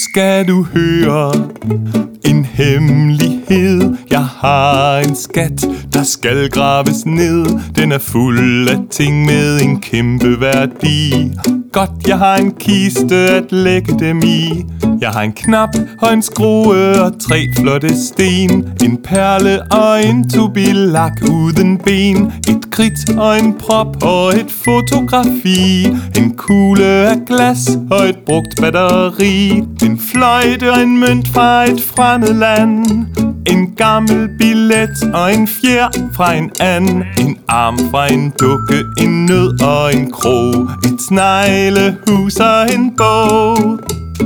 skal du høre en hemmelighed. Jeg har en skat, der skal graves ned. Den er fuld af ting med en kæmpe værdi. Godt, jeg har en kiste at lægge dem i. Jeg har en knap og en skrue og 3 flotte sten. En perle og en tubillak uden ben. Et kridt og en prop og et fotografi. En kugle af glas og et brugt batteri. En fløjte og en mønt fra et fremmed land. En gammel billet og en fjer fra en and. En arm fra en dukke, en nød og en krog. Et sneglehus og en bog.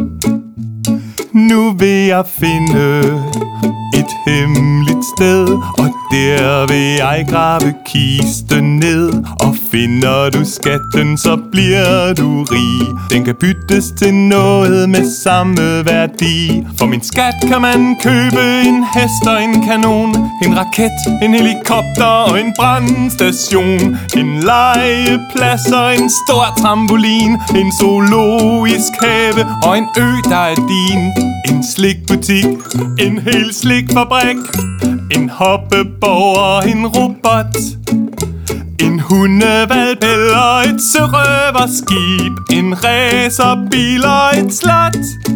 Nu vil jeg finde et hemmeligt sted, og der vil jeg grave kisten ned. Og finder du skatten, så bliver du rig. Den kan byttes til noget med samme værdi. For min skat kan man købe en hest og en kanon, en raket, en helikopter og en brandstation. En legeplads og en stor trampolin. En zoologisk have og en ø, der er din. En slikbutik, en hel slikfabrik. En hoppeborg og en robot. En hundehvalp eller et sørøverskib. En racerbil og et slot.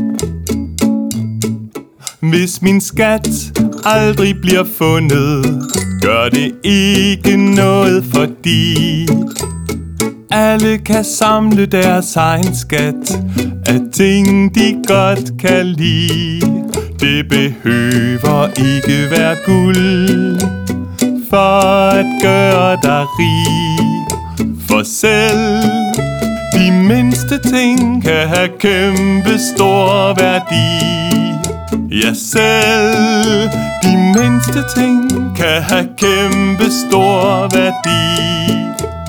Hvis min skat aldrig bliver fundet, gør det ikke noget, fordi alle kan samle deres egen skat af ting, de godt kan lide. Det behøver ikke være guld for at gøre dig rig. For selv de mindste ting kan have kæmpe stor værdi. Ja, selv de mindste ting kan have kæmpe stor værdi.